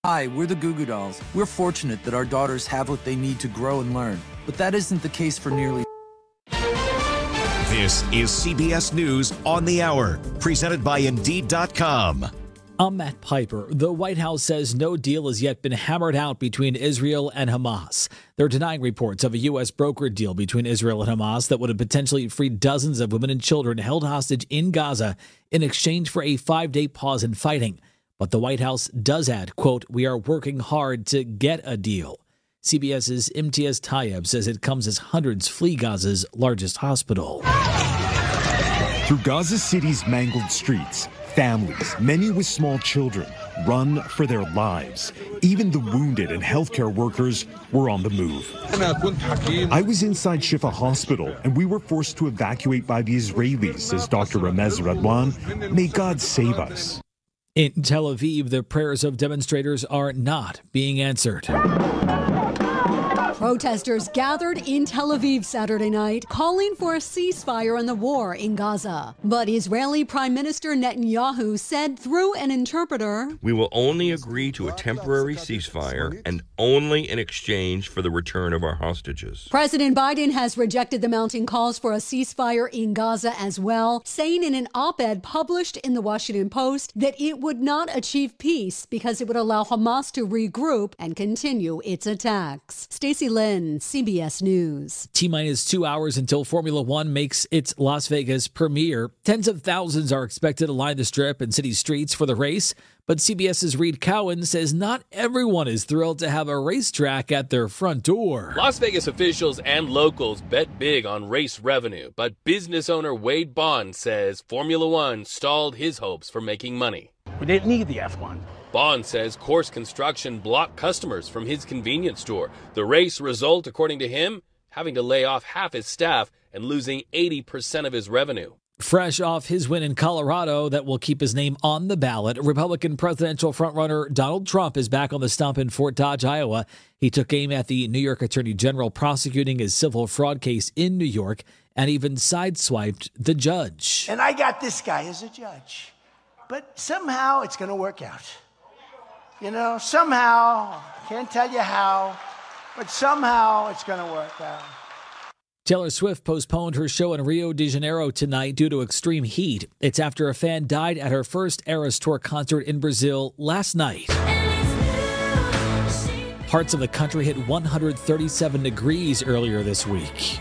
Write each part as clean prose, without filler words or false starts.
Hi, we're the Goo Goo Dolls. We're fortunate that our daughters have what they need to grow and learn, but that isn't the case for nearly. This is CBS News on the Hour, presented by Indeed.com. I'm Matt Piper. The White House says no deal has yet been hammered out between Israel and Hamas. They're denying reports of a U.S. brokered deal between Israel and Hamas that would have potentially freed dozens of women and children held hostage in Gaza in exchange for a 5-day pause in fighting. But the White House does add, quote, "We are working hard to get a deal." CBS's Imtiaz Tayeb says it comes as hundreds flee Gaza's largest hospital. Through Gaza City's mangled streets, families, many with small children, run for their lives. Even the wounded and healthcare workers were on the move. I was inside Shifa Hospital, and we were forced to evacuate by the Israelis, says Dr. Ramez Radwan. May God save us. In Tel Aviv, the prayers of demonstrators are not being answered. Protesters gathered in Tel Aviv Saturday night, calling for a ceasefire in the war in Gaza. But Israeli Prime Minister Netanyahu said through an interpreter, "We will only agree to a temporary ceasefire and only in exchange for the return of our hostages." President Biden has rejected the mounting calls for a ceasefire in Gaza as well, saying in an op-ed published in the Washington Post that it would not achieve peace because it would allow Hamas to regroup and continue its attacks. Stacey Lynn, CBS News. T-minus 2 hours until Formula One makes its Las Vegas premiere. Tens of thousands are expected to line the strip and city streets for the race. But CBS's Reed Cowan says not everyone is thrilled to have a racetrack at their front door. Las Vegas officials and locals bet big on race revenue, but business owner Wade Bond says Formula One stalled his hopes for making money. We didn't need the F1. Bond says course construction blocked customers from his convenience store. The race result, according to him, having to lay off half his staff and losing 80% of his revenue. Fresh off his win in Colorado that will keep his name on the ballot, Republican presidential frontrunner Donald Trump is back on the stump in Fort Dodge, Iowa. He took aim at the New York Attorney General prosecuting his civil fraud case in New York and even sideswiped the judge. And I got this guy as a judge. But somehow it's going to work out. You know, somehow, can't tell you how, but somehow it's going to work out. Taylor Swift postponed her show in Rio de Janeiro tonight due to extreme heat. It's after a fan died at her first Eras Tour concert in Brazil last night. Parts of the country hit 137 degrees earlier this week.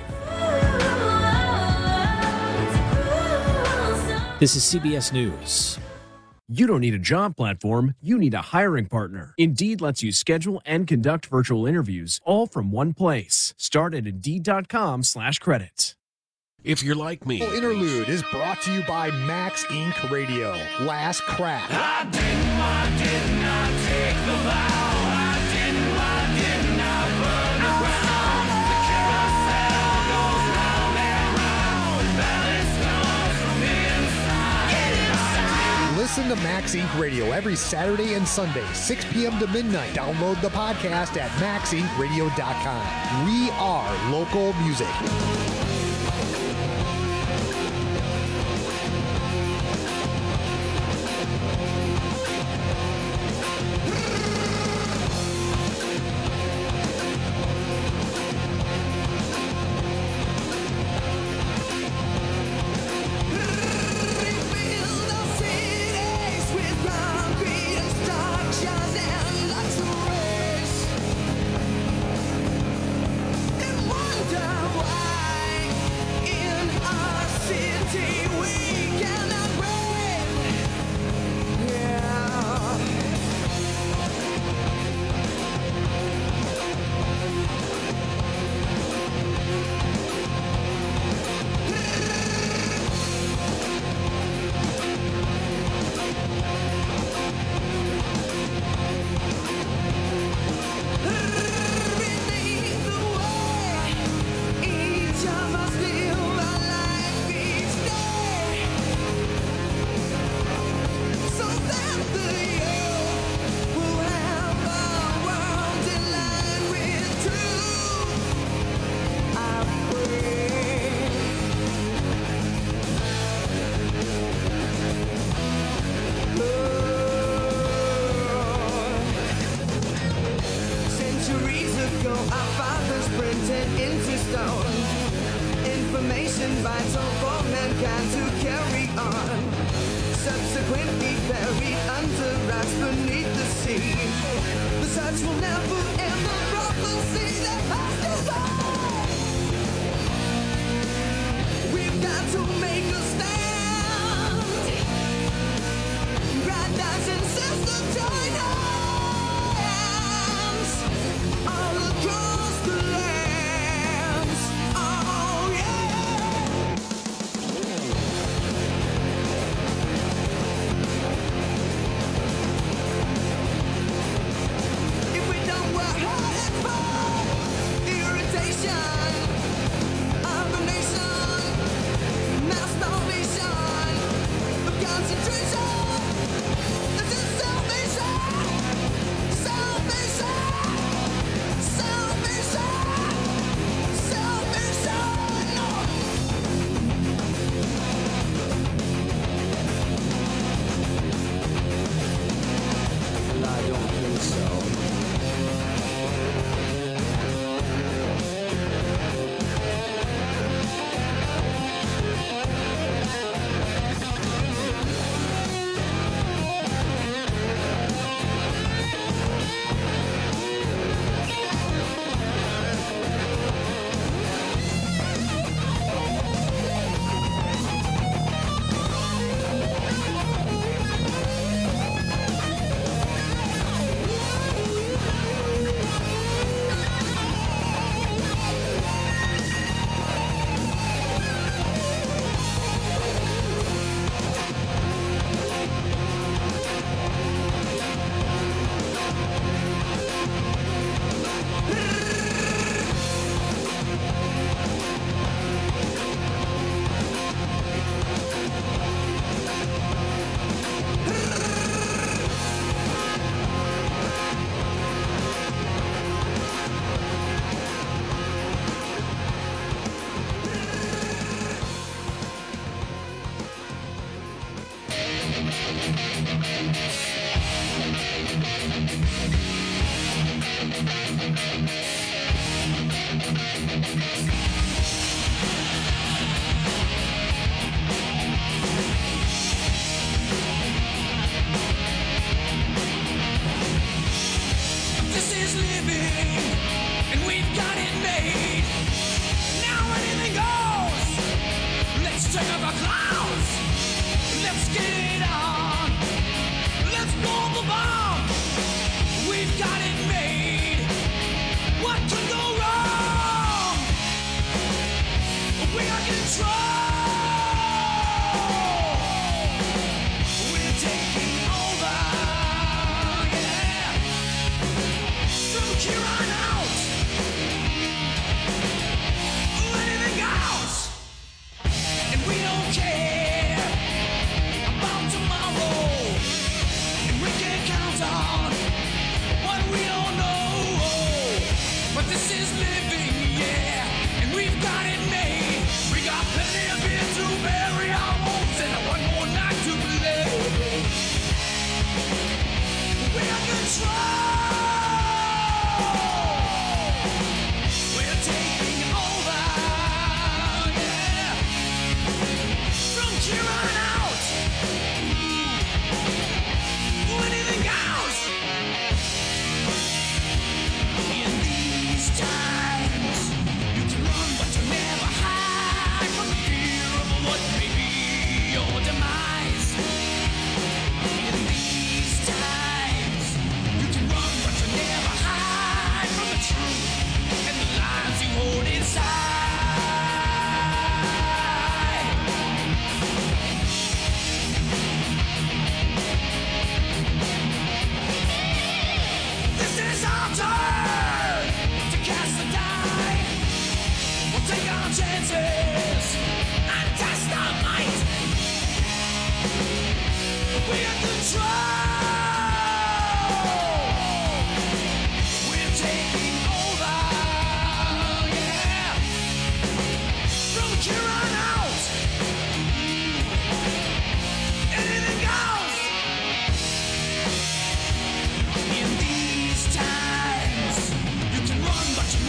This is CBS News. You don't need a job platform, you need a hiring partner. Indeed lets you schedule and conduct virtual interviews all from one place. Start at Indeed.com/credits. If you're like me. Interlude is brought to you by Max Inc. Radio. Last Crack. I did not take the vow. I did not burn around. The carousel goes round and round. Balance goes from inside. Get inside. Listen to Max Inc. Radio every Saturday and Sunday, 6 p.m. to midnight. Download the podcast at maxincradio.com. We are local music. Our fathers printed into stone. Information vital for mankind to carry on. Subsequently buried under rocks beneath the sea. The search will never end. The prophecy that has designed. We've got to make a stand. Brothers and sisters, join hands all across the lands. Oh yeah. If we don't work hard and fight, irritation of the nation, mass starvation, the concentration. This is salvation, salvation, salvation, salvation. I don't think so. This is living, and we've got it made. Now anything goes. Let's take off our clothes. Let's get it on. Let's blow the bomb. We've got it made. What could go wrong? We are control. We're taking over. Yeah. From here on out, anything goes, and we don't care about tomorrow, and we can count on what we don't know. But this is living, yeah, and we've got it made. We got plenty of beer to bury our wounds and one more night to play. We are control. We're taking over, yeah. From here on out, anything goes. In these times, you can run but you never hide from the fear of what may be your demise. In these times, you can run but you never hide from the truth and the lies you hold inside. This is our turn to cast the die. We'll take our chances and test our might. We are control. We're taking over, yeah. From here on out, anything goes. In these times, you can run but you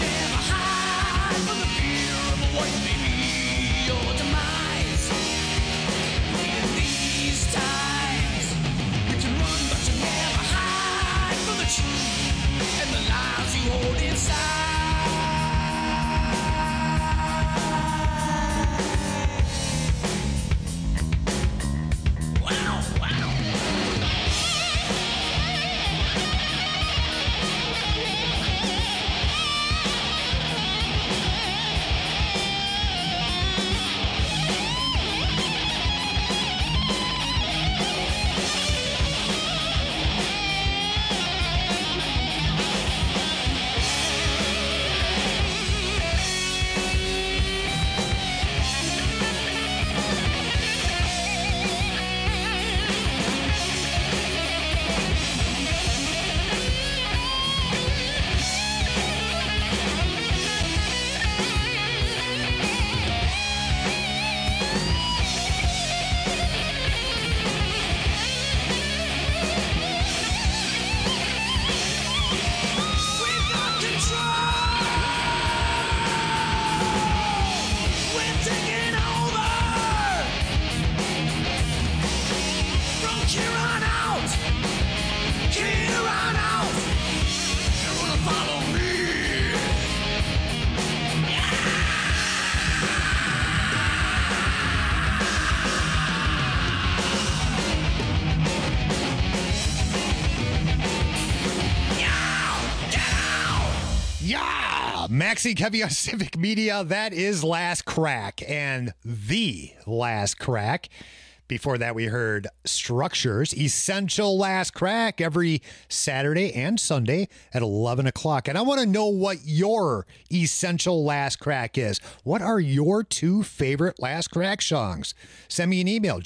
Maxine Kevy on Civic Media. That is Last Crack and the Last Crack. Before that, we heard Structures, Essential Last Crack, every Saturday and Sunday at 11 o'clock. And I want to know what your Essential Last Crack is. What are your two favorite Last Crack songs? Send me an email,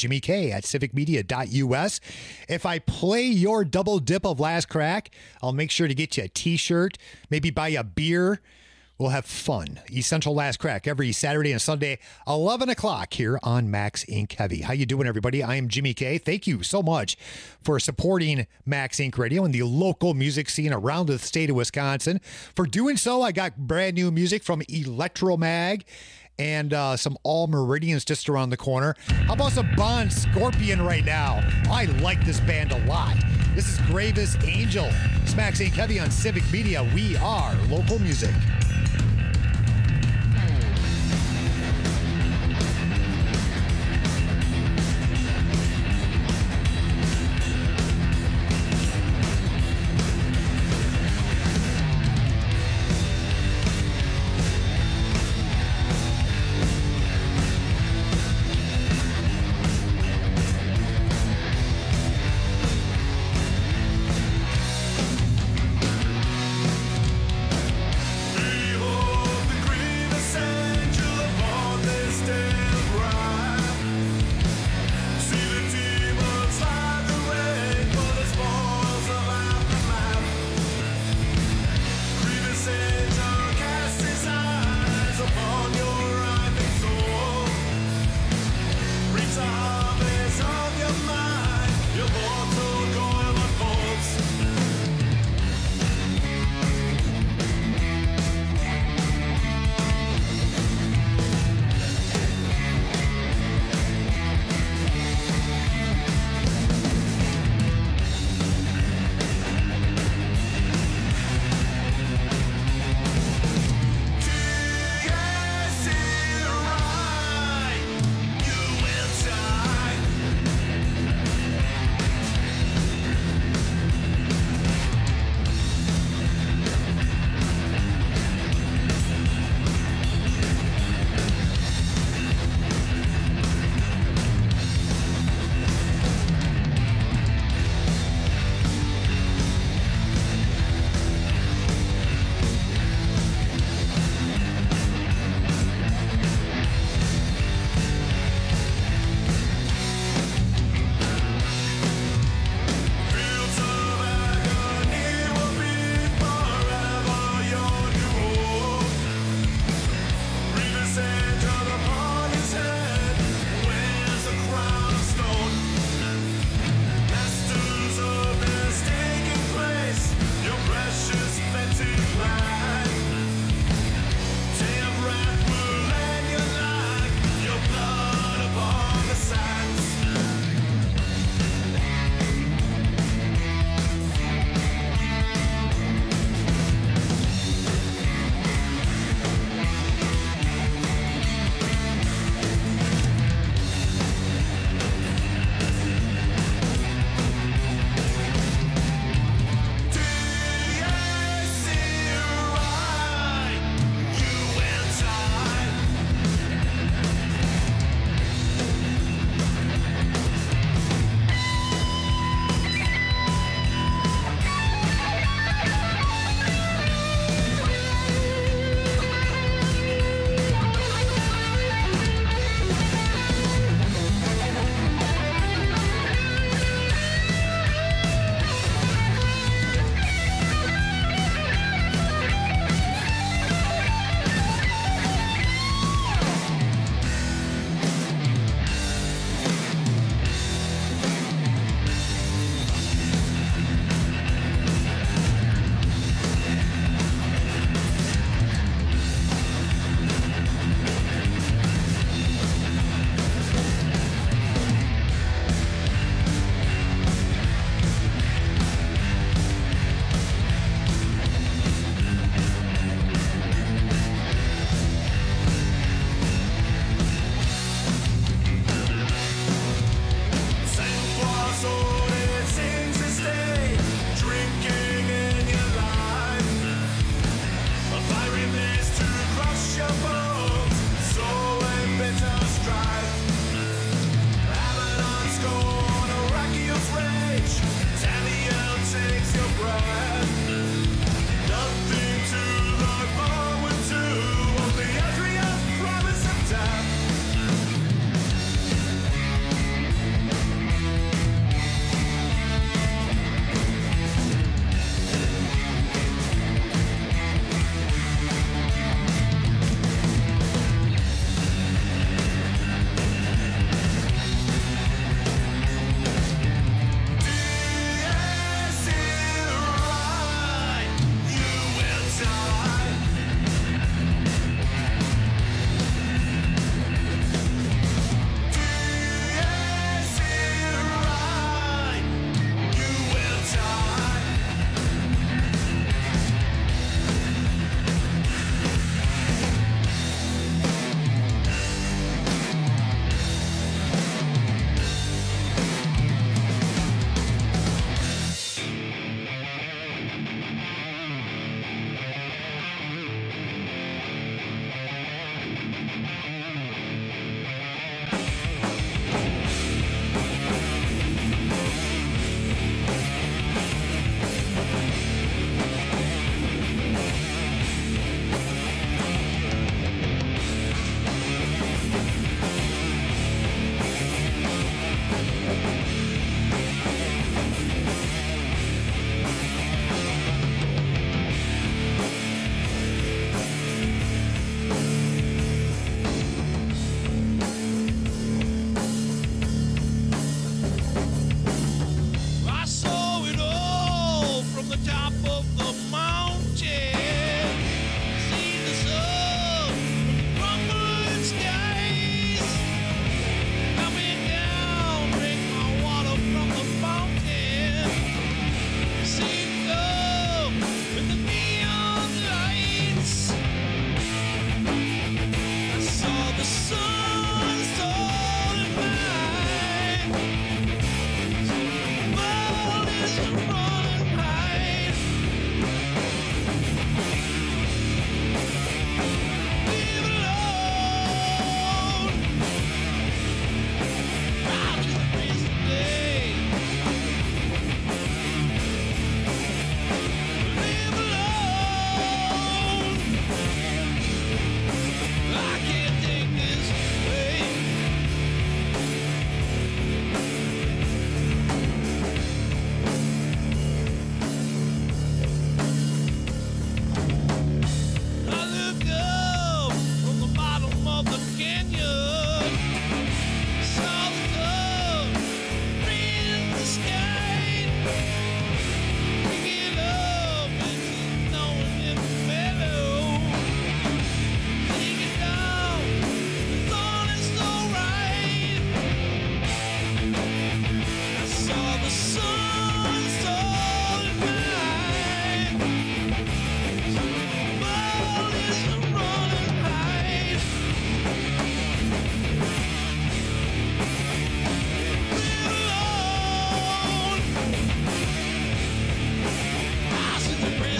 jimmyk@civicmedia.us. If I play your double dip of Last Crack, I'll make sure to get you a t-shirt, maybe buy you a beer. We'll have fun. Essential Last Crack every Saturday and Sunday, 11 o'clock here on Max Inc. Heavy. How you doing, everybody? I am Jimmy K. Thank you so much for supporting Max Inc. Radio and the local music scene around the state of Wisconsin. For doing so, I got brand new music from Electromag and some All Meridians just around the corner. How about some Bon Scorpion right now? I like this band a lot. This is Gravis Angel. It's Max Inc. Heavy on Civic Media. We are local music. Behold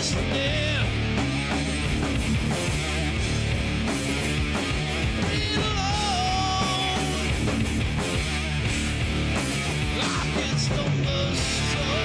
listening. Leave alone. Life gets no mercy.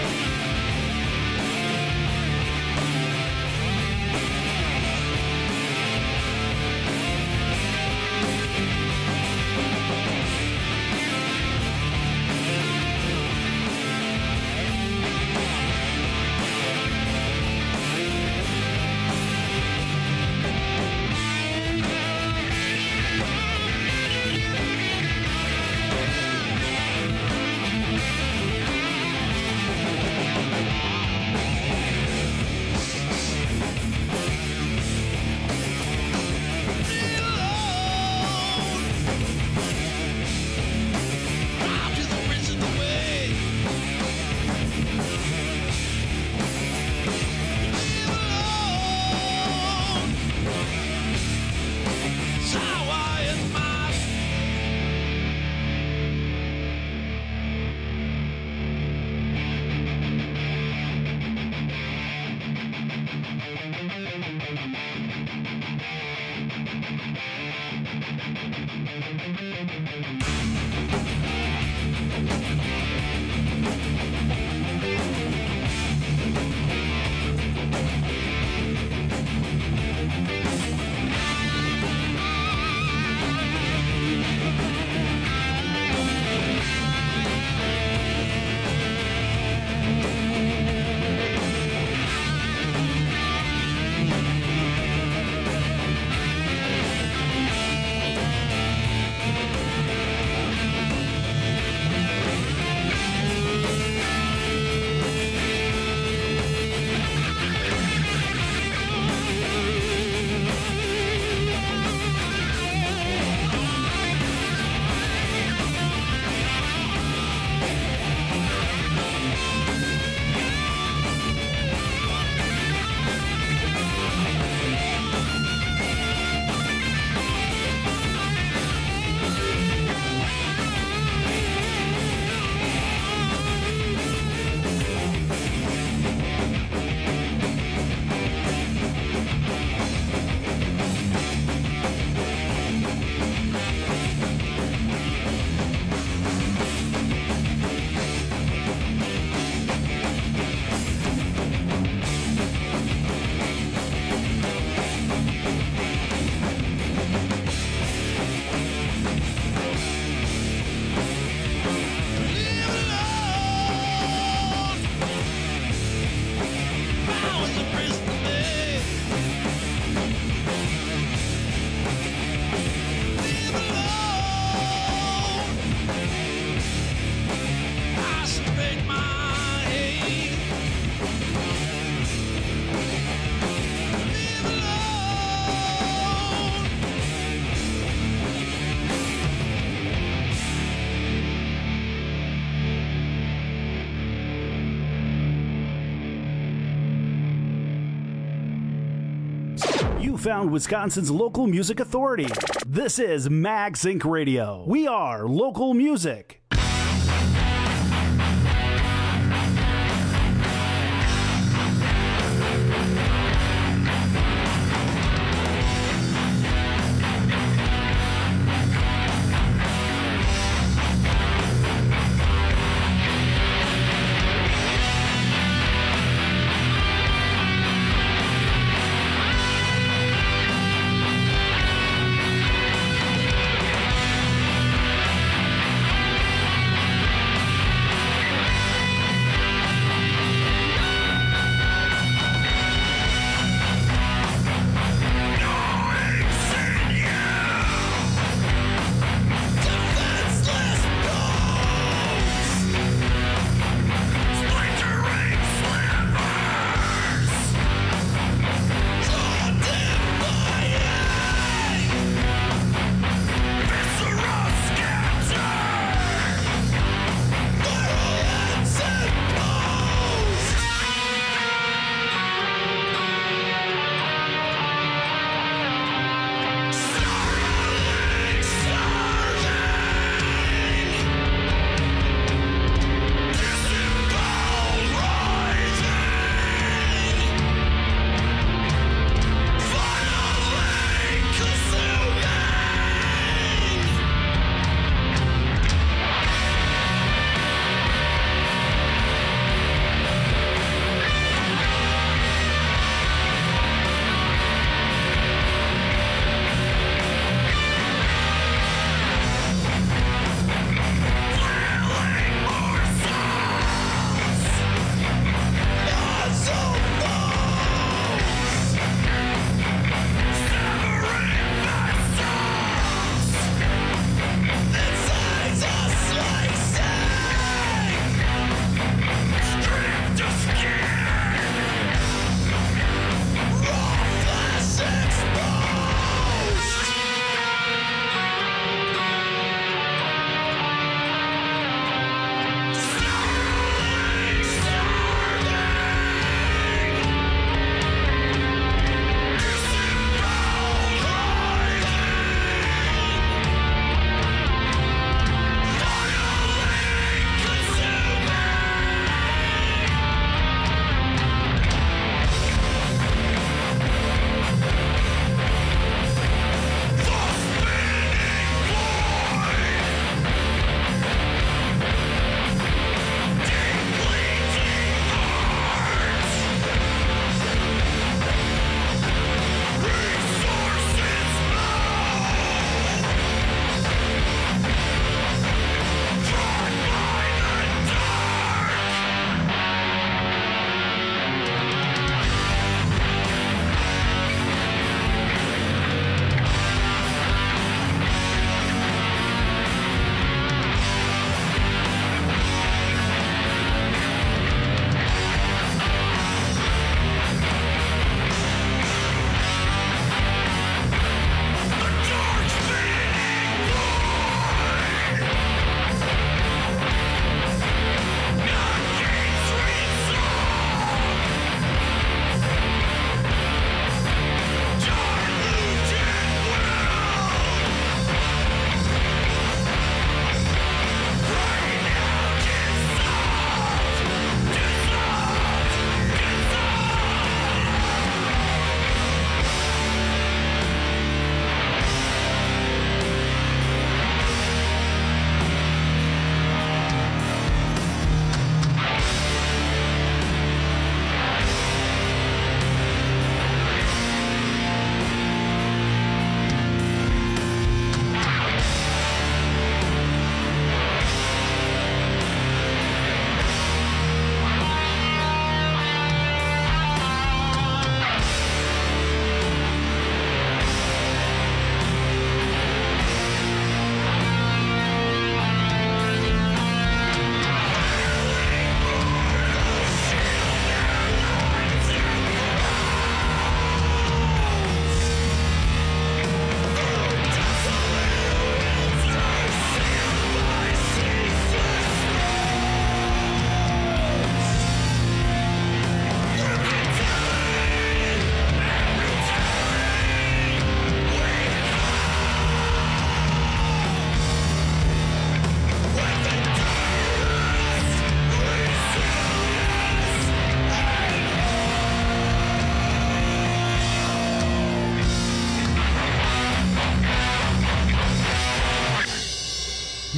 You found Wisconsin's local music authority. This is Mag Sync Radio. We are local music.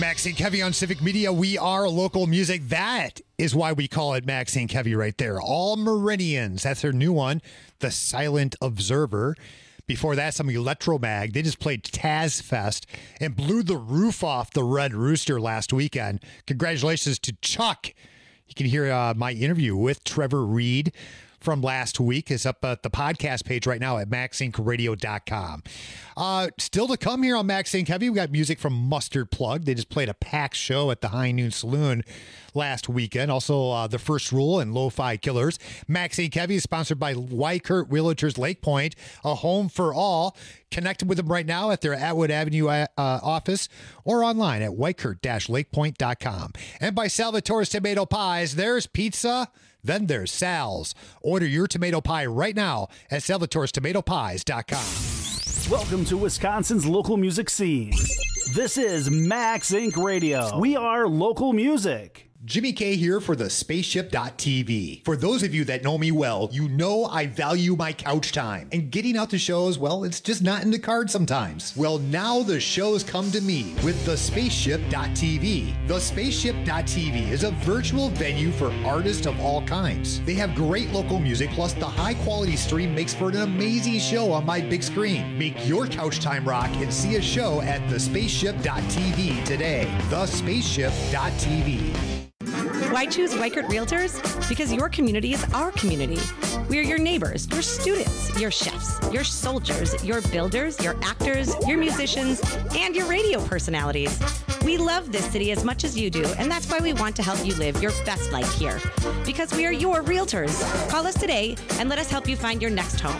Max and Kevy on Civic Media. We are local music. That is why we call it Max and Kevy right there. All Meridians. That's their new one, The Silent Observer. Before that, some Electromag. They just played Taz Fest and blew the roof off the Red Rooster last weekend. Congratulations to Chuck. You can hear my interview with Trevor Reed from last week. Is up at the podcast page right now at maxinkradio.com. Still to come here on Max and Kevy, we got music from Mustard Plug. They just played a packed show at the High Noon Saloon last weekend. Also, The First Rule and Lo-Fi Killers. Max and Kevy is sponsored by Weichert Realtors Lake Point, a home for all. Connected with them right now at their Atwood Avenue office or online at weichert-lakepoint.com. And by Salvatore's Tomato Pies, there's pizza, then there's Sal's. Order your tomato pie right now at salvatorestomatopies.com. Welcome to Wisconsin's local music scene. This is Max Inc. Radio. We are local music. Jimmy K here for the Spaceship.tv. For those of you that know me well, you know I value my couch time. And getting out to shows, well, it's just not in the cards sometimes. Well, now the shows come to me with the Spaceship.tv. The Spaceship.tv is a virtual venue for artists of all kinds. They have great local music, plus the high-quality stream makes for an amazing show on my big screen. Make your couch time rock and see a show at the Spaceship.tv today. The Spaceship.tv. Why choose Weichert Realtors? Because your community is our community. We are your neighbors, your students, your chefs, your soldiers, your builders, your actors, your musicians, and your radio personalities. We love this city as much as you do, and that's why we want to help you live your best life here. Because we are your realtors. Call us today and let us help you find your next home.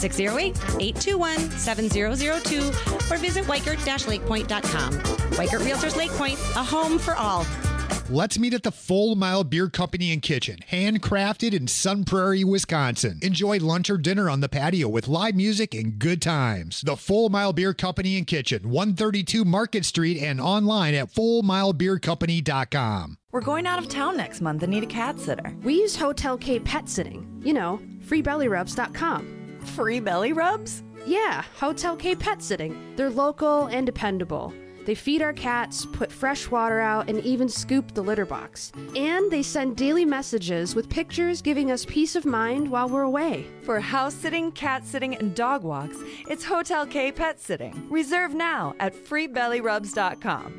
608-821-7002 or visit weichert-lakepoint.com. Weichert Realtors Lake Point, a home for all. Let's meet at the Full Mile Beer Company and Kitchen, handcrafted in Sun Prairie, Wisconsin. Enjoy lunch or dinner on the patio with live music and good times. The Full Mile Beer Company and Kitchen, 132 Market Street, and online at fullmilebeercompany.com. We're going out of town next month and need a cat sitter. We use Hotel K Pet Sitting. You know, freebellyrubs.com. Free belly rubs? Yeah, Hotel K Pet Sitting. They're local and dependable. They feed our cats, put fresh water out, and even scoop the litter box. And they send daily messages with pictures giving us peace of mind while we're away. For house sitting, cat sitting, and dog walks, it's Hotel K Pet Sitting. Reserve now at freebellyrubs.com.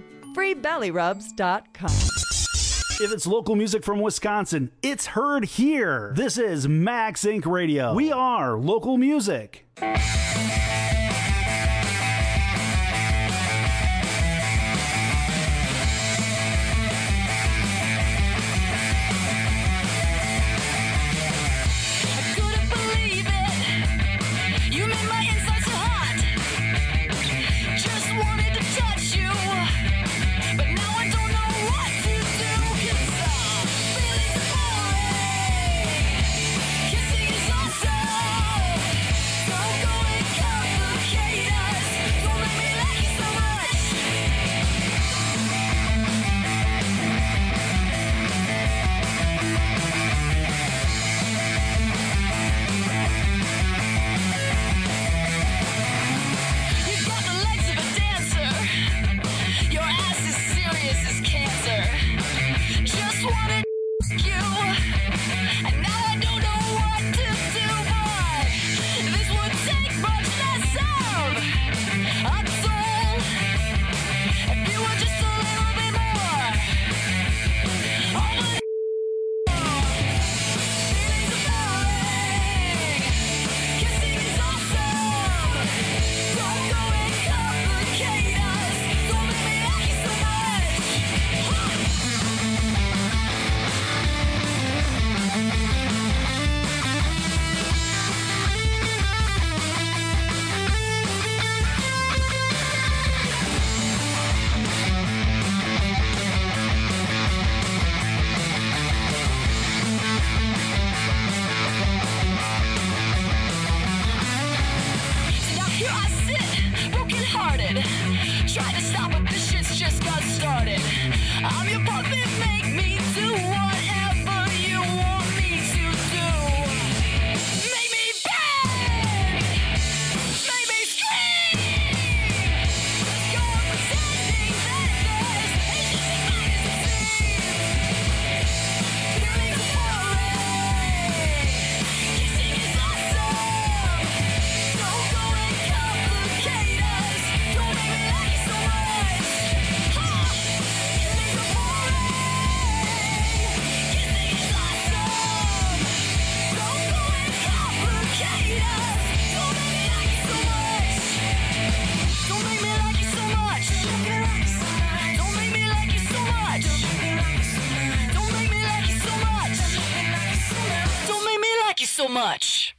freebellyrubs.com. If it's local music from Wisconsin, it's heard here. This is Max Inc. Radio. We are local music. much.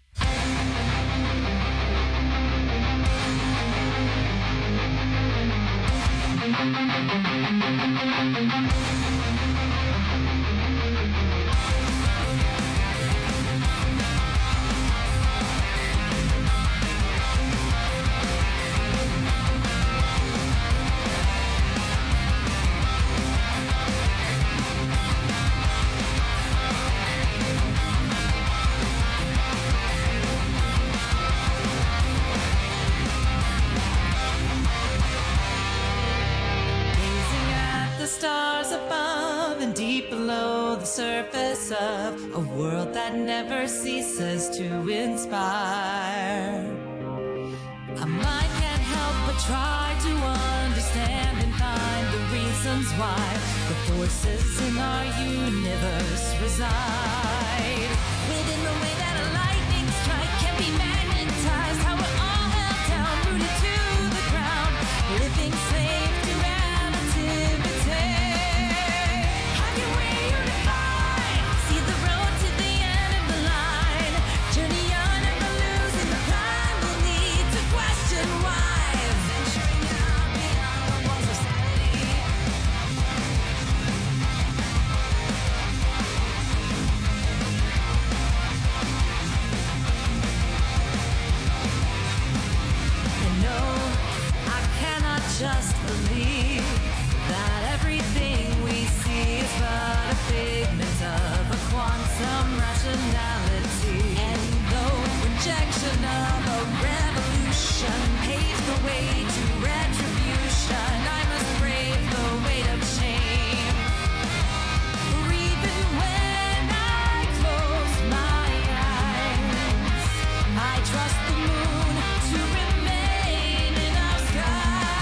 Stars above and deep below the surface of a world that never ceases to inspire. A mind can't help but try to understand and find the reasons why the forces in our universe reside. Within the way that a lightning strike can be magnetized, how we're all held down, rooted to the ground, living slave to relativity. Just believe that everything we see is but a figment of a quantum rationality. And though rejection of a revolution paves the way to retribution, I must brave the weight of shame. For even when I close my eyes, I trust the moon to remain in our sky.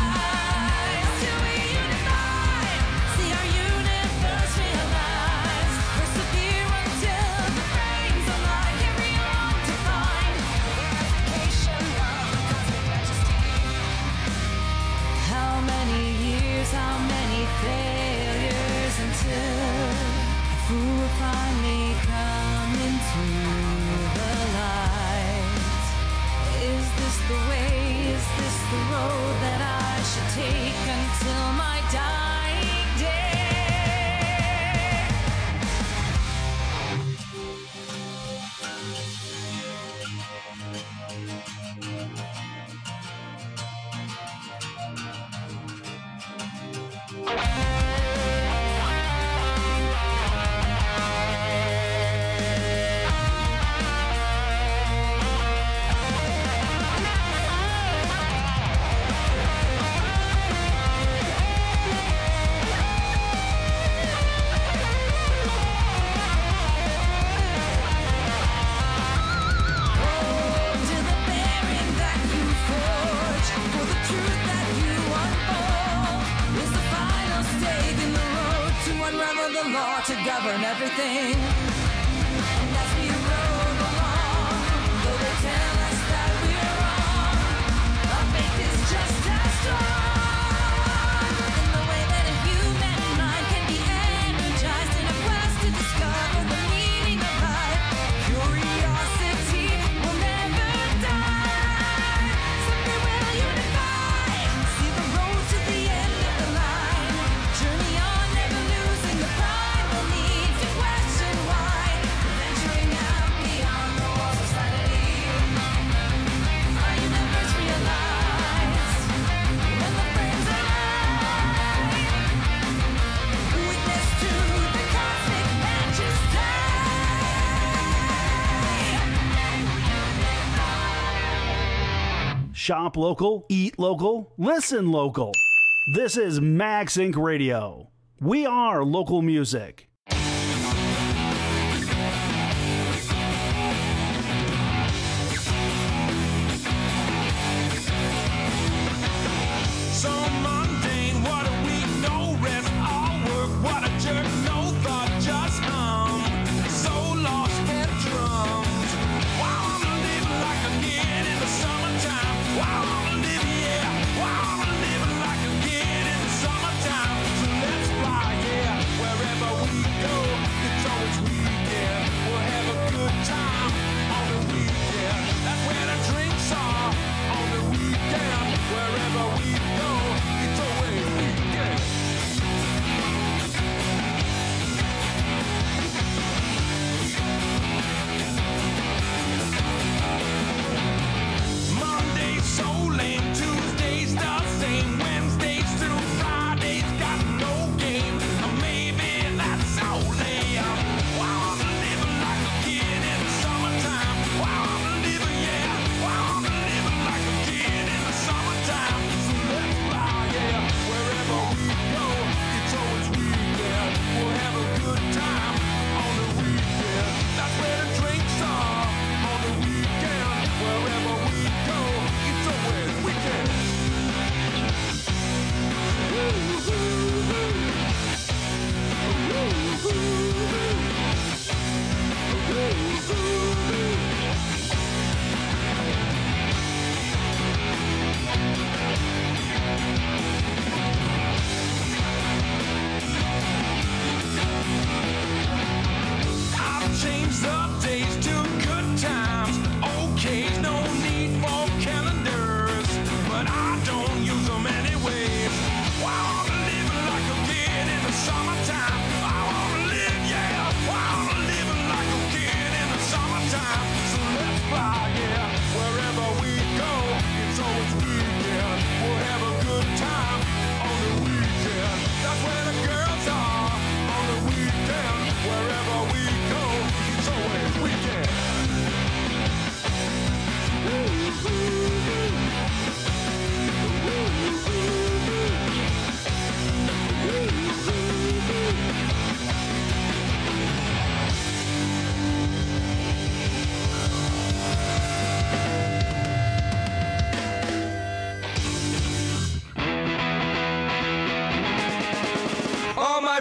How many failures until a fool finally come into the light? Is this the way? Is this the road that I should take until my dying day? To govern everything. And as we roll along, though they tell us that we're wrong, our faith is just as strong. In the way that a human mind can be energized in a quest to discover the meaning of life. Curiosity will never die. Someday we'll unify, see the road to the end of the line. Journey on, never losing the pride. Shop local, eat local, listen local. This is Max Inc. Radio. We are local music. So mundane, what a week, no rest, all work, what a jerk, no thought, just so lost and drums. Why I'm living like a kid in the summertime. Why I'm living, yeah, why I'm living like a kid in the summertime. So let's fly, yeah, wherever we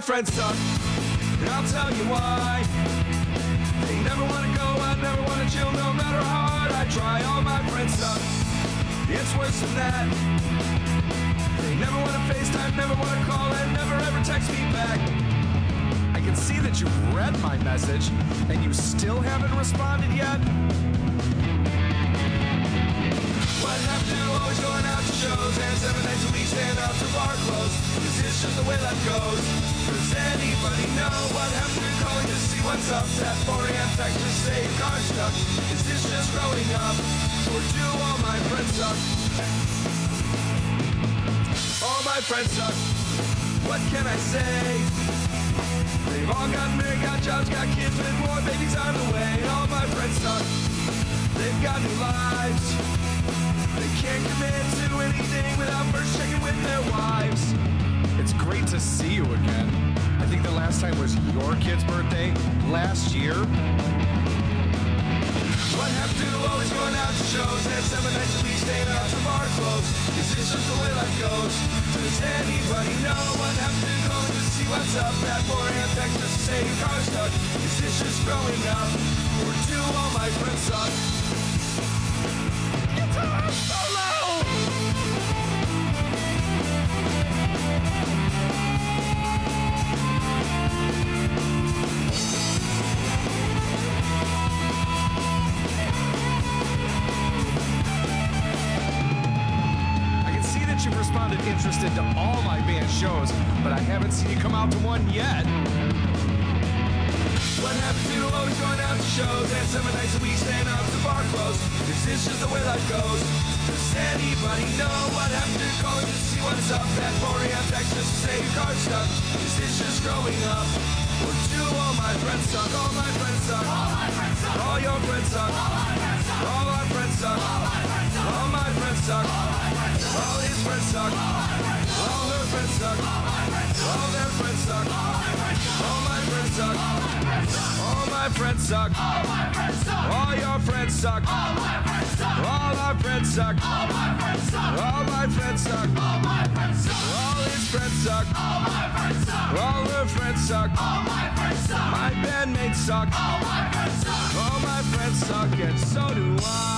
friends suck, and I'll tell you why. They never want to go out, never want to chill, no matter how hard I try. All my friends suck, it's worse than that. They never want to FaceTime, never want to call, and never ever text me back. I can see that you've read my message, and you still haven't responded yet. What happened to always going out to shows and 7 nights a week staying out till bar close? Is this just the way life goes? Does anybody know what happened to calling to see what's up? That 4 a.m. text to say your car's stuck. Is this just growing up? Or do all my friends suck? All my friends suck. What can I say? They've all got married, got jobs, got kids, with more babies on the way. All my friends suck. They've got new lives. They can't commit to anything without first checking with their wives. It's great to see you again. I think the last time was your kid's birthday last year. What happened to always going out to shows and 7 nights a week staying out till bar close? Is this just the way life goes? Does anybody know what happened to calling to see what's up? That 4 a.m. text just to say your car's stuck. Is this just growing up? Or do all my friends suck? Guitar solo! You've responded interested to all my band shows, but I haven't seen you come out to one yet. What happened to always going out to shows and 7 nights a week staying out till bar close? Is this just the way life goes? Does anybody know what happened to calling to see what's up? That 4 a.m. text just to say your car's stuck. Is this just growing up? Or do all my friends suck? All my friends suck. All my friends suck. All your friends suck. All my friends suck. All our friends suck. All my friends suck. All my friends suck. All his friends suck. All her friends suck. All their friends suck. All my friends suck. All my friends suck. All your friends suck. All our friends suck. All my friends suck. All his friends suck. All her friends suck. My bandmates suck. All my friends suck, and so do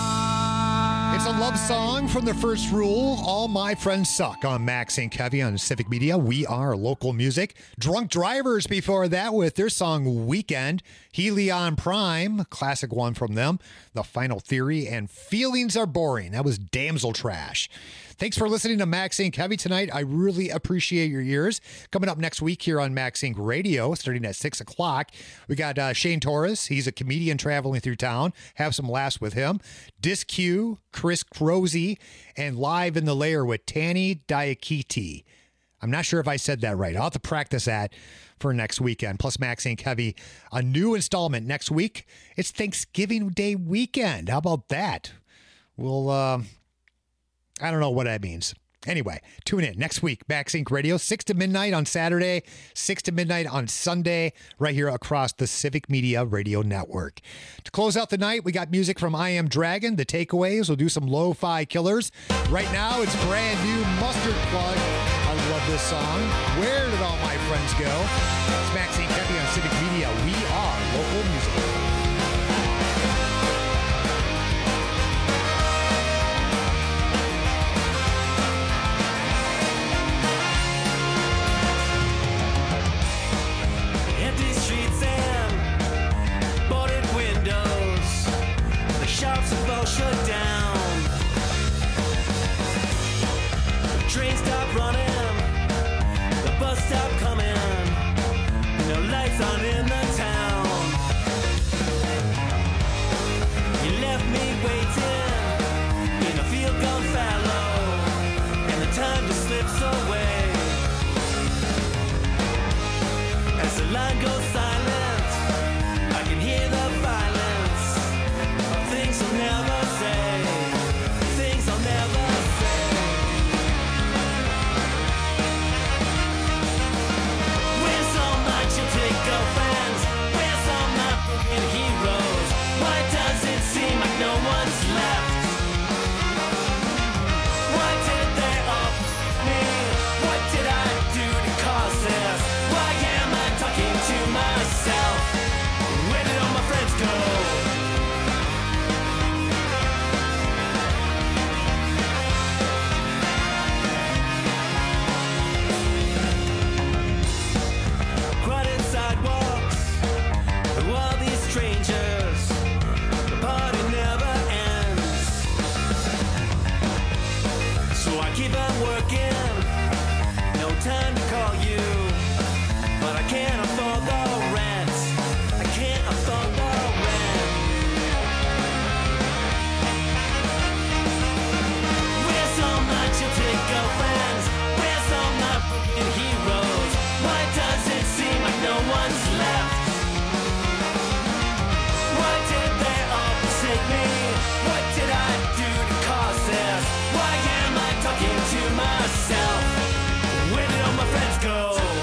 I. It's a love song from the First Rule, All My Friends Suck, on Max and Kevy on Civic Media. We are local music. Drunk Drivers before that with their song Weekend. Helion Prime, classic one from them. The Final Theory and Feelings Are Boring. That was Damsel Trash. Thanks for listening to Max Inc. Heavy tonight. I really appreciate your ears. Coming up next week here on Max Inc. Radio, starting at 6 o'clock, we got Shane Torres. He's a comedian traveling through town. Have some laughs with him. Disc Q, Chris Crozy, and Live in the Lair with Tanny Diakiti. I'm not sure if I said that right. I'll have to practice that for next weekend. Plus Max Inc. Heavy, a new installment next week. It's Thanksgiving Day weekend. How about that? We'll, I don't know what that means. Anyway, tune in next week. Max Inc. Radio, 6 to midnight on Saturday, 6 to midnight on Sunday, right here across the Civic Media Radio Network. To close out the night, we got music from I Am Dragon, The Takeaways. We'll do some lo-fi killers. Right now, it's brand new Mustard Plug. I love this song. Where did all my friends go? It's Max Inc. Heavy on Civic Media. We are local music. Shops have all shut down. The train stopped running. The bus stopped coming. No lights on in the town. You left me waiting in a field gone fallow, and the time just slips away. As the line goes silent, I can hear the violence. Things I'll never say, things I'll never say. Where's all my Chiltico fans? Where's all my broken heroes? Why does it seem like no one's left? I'm working, no time to call you, but I can't afford the rent. I can't afford the rent. We're so much of big girlfriends. We're so much f***ing heroes. Why does it seem like no one's left? Why did they all forsake me? What did I do to cause this? Why am I talking to myself? Where did all my friends go?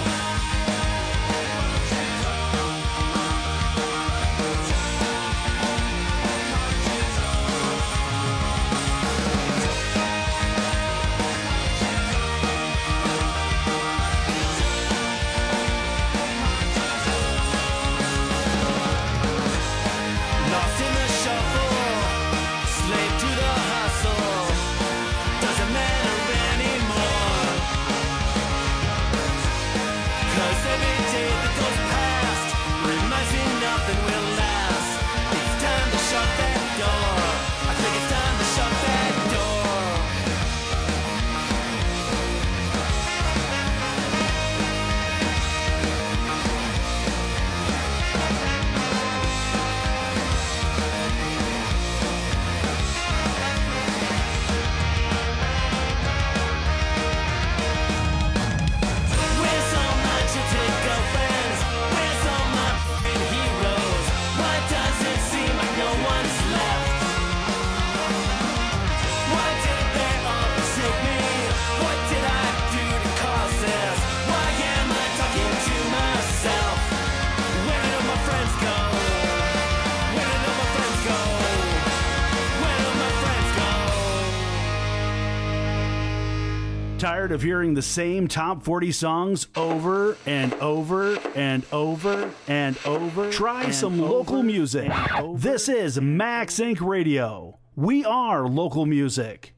Lost in the shuffle, slave to the hustle. Doesn't matter anymore. 'Cause every day that goes past reminds me nothing will last. It's time to shut that door. I think it's time to shut that door. We're so much of big girlfriends. We're so much f***ing heroes. Why does it seem like no one's left? Why did they all forsake me? What did I do to cause this? Why am I talking to myself? Where did all my friends go? Where did all my friends go? Where did all my friends go? Tired of hearing the same top 40 songs over and over and over and over? Try some local music. This is Max Inc. Radio. We are local music.